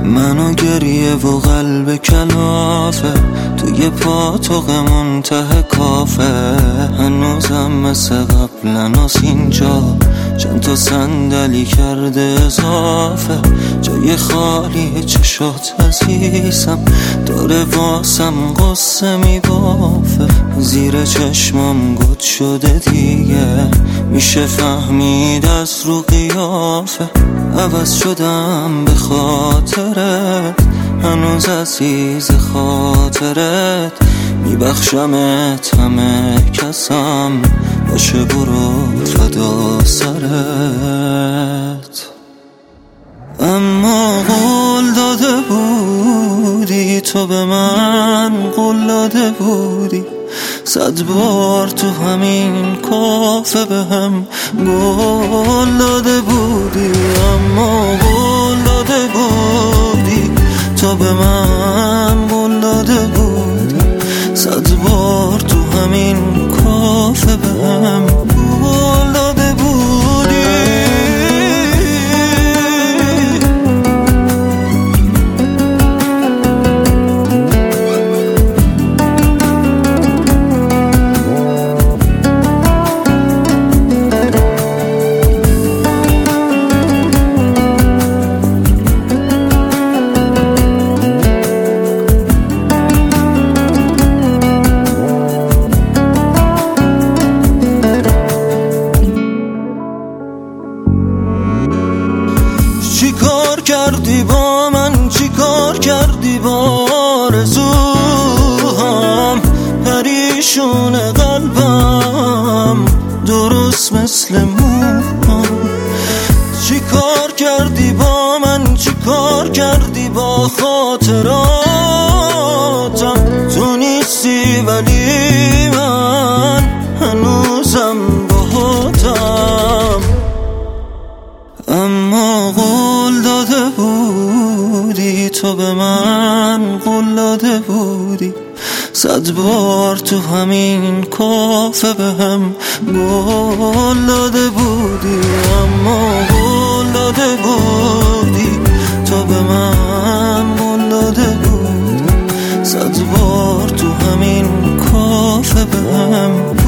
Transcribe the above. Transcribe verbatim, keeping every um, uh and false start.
منو گریه و قلب کلافه، توی پاتوق منتهی کافه. هنوزم مثل قبلناس اینجا، چند تا صندلی کرده اضافه. جای خالی چشات عزیزم، داره واسم قصه میبافه. زیر چشمام گد شده دیگه، میشه فهمید از رو قیافه. عوض شدم به خاطرت، هنوز عزیز خاطرت. میبخشمت همه کسم، باشه برو فدا سرت. اما قول داده بودی تو به من، قول داده بودی صد بار تو همین کافه به هم قول داده بودی. اما قول داده بودی تو به من، قول داده بودی صد بار تو همین کافه به هم قول داده بودی. چی کار کردی با من، چی کار کردی با آرزوام؟ پریشون قلبم درست مثل موام. چی کار کردی با من، چی کار کردی با خاطراتم؟ تو نیستی ولی من هنوزم باهاتم. اما قول داده بودی تو به من، قول داده بودی صد بار تو همین کافه به هم قول داده بودی. اما قول داده بودی تو به من، قول داده بودی صد بار تو همین کافه به هم